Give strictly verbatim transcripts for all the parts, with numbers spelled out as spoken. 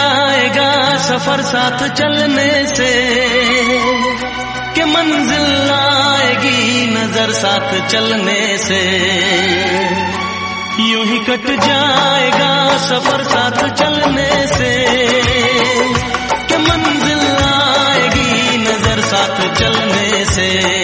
आएगा सफर साथ चलने से, कि मंजिल आएगी नजर साथ चलने से। यूं ही कट जाएगा सफर साथ चलने से, कि मंजिल आएगी नजर साथ चलने से।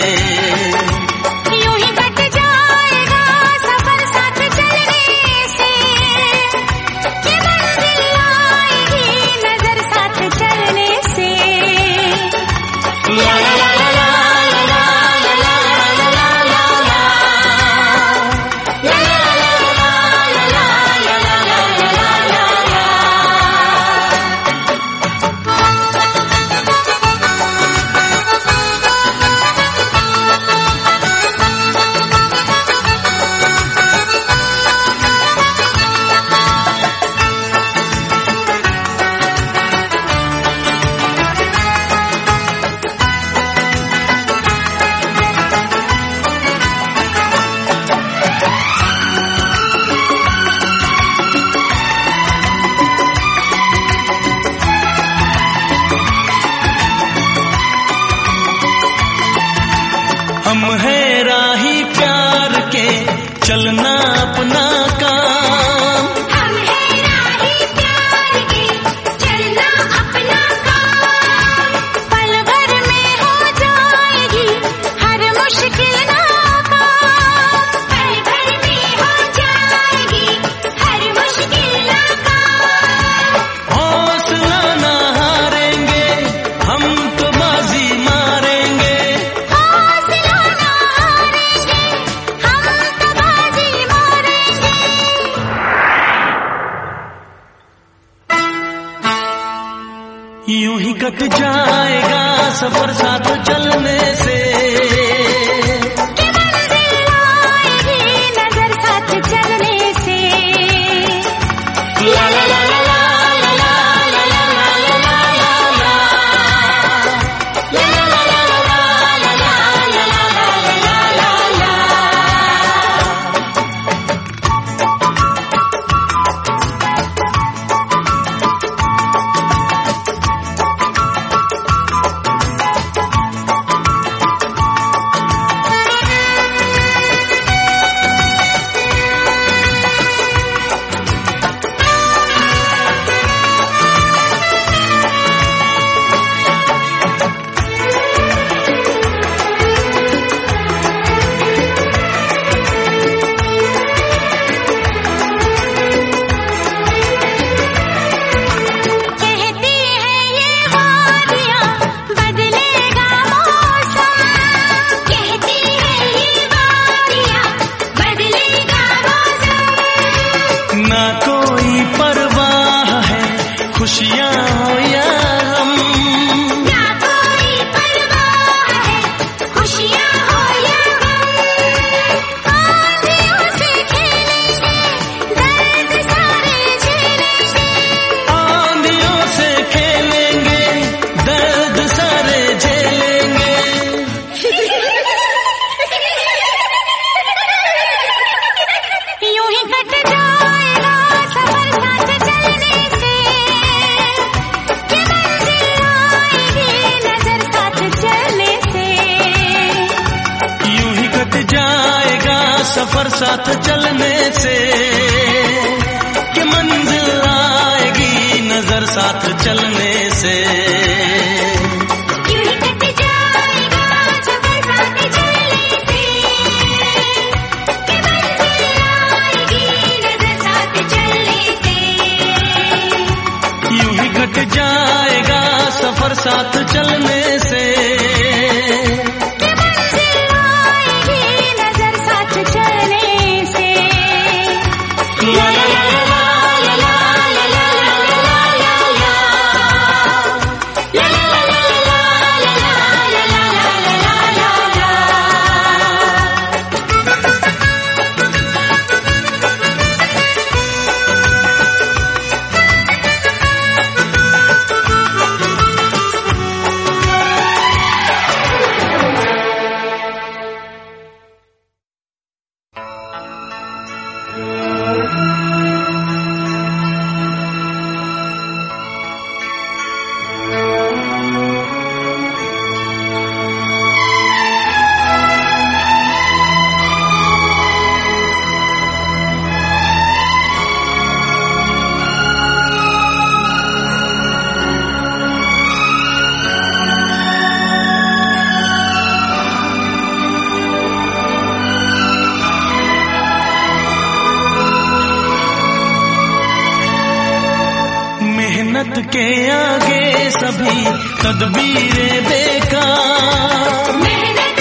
हम है राही प्यार के चलना अपना काम, हम है राही प्यार के चलना अपना काम। पल भर में हो जाएगी हर मुश्किल नाकाम, पल भर में हो जाएगी हर मुश्किल नाकाम। हौसला ना हारेंगे हम तो बाजी मारेंगे, यूं ही कट जाएगा सफर साथ चलने से, कि मंजिल आएगी नजर साथ चलने से। ला ला ला ला ला ला ला ला ला ला ला खुशियाँ हो या गम, ना कोई परवाह है खुशियाँ हो या गम। आंधियों से खेलेंगे दर्द सारे झेलेंगे, आंधियों से खेलेंगे दर्द सारे झेलेंगे। यूं ही कट जाएगा सफर साथ चलने से, कि मंजिल आएगी नजर साथ चलने से। यूं ही कट जाएगा सफर साथ चलने से, कि मंजिल आएगी नजर साथ चलने से। यूं ही कट जाएगा सफर साथ चलने से, कि मंजिल आएगी नजर साथ चलने से। यूं ही कट जाएगा सफर साथ चलने से, कि मंजिल आएगी नजर साथ चलने से। ला ला ला ला ला ला ला ला मेहनत के आगे सभी तदबीरें बेकार। मेहनत